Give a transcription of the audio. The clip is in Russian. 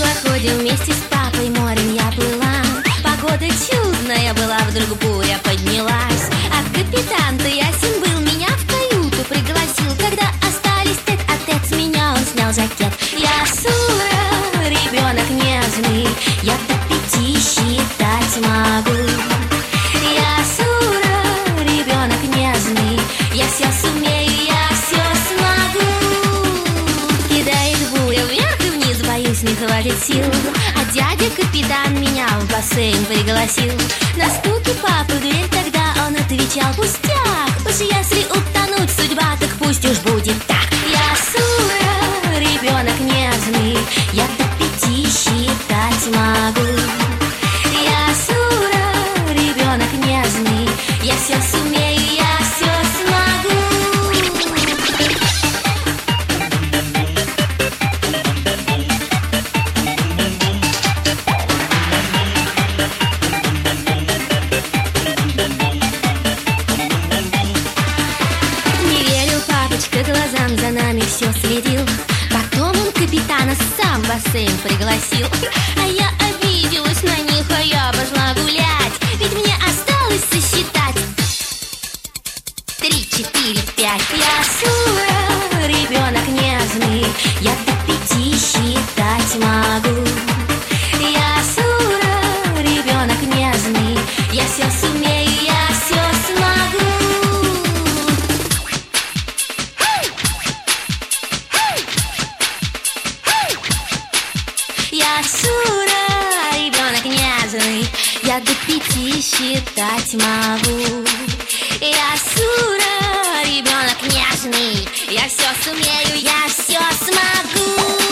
теплоходе вместе с папой морем я плыла. Погода чудная была, вдруг буря поднялась. А капитан-то ясен был, меня в каюту пригласил. Когда остались тет-а-тет с меня, он снял жакет. Я Сура, ребенок нежный, я до 5 считать могу. Я Сура, ребенок нежный, я все сумею, я все смогу. Кидает буря вверх и вниз, боюсь, не хватит сил. А дядя капитан меня в бассейн пригласил. На стуки папы в дверь тогда он отвечал: пустяк, уж если утонуть судьба, так пусть уж будет так. Я Сура, ребенок нежный, я до 5 считать могу. Я Сура, ребенок нежный, я все сумею, я все смогу. Не верил папочка глазам, за нами все следил. Потом он капитана сам в бассейн пригласил. А я обиделась на них, а я пошла гулять. Ведь мне осталось сосчитать 3, 4, 5. Я Сура, ребенок нежный, я до 5 считать могу. Я Сура, ребенок нежный, я все сумею, я все смогу. Я Сура, ребенок нежный, я до 5 считать могу. Я Сура, ребенок нежный, я все сумею, я все смогу.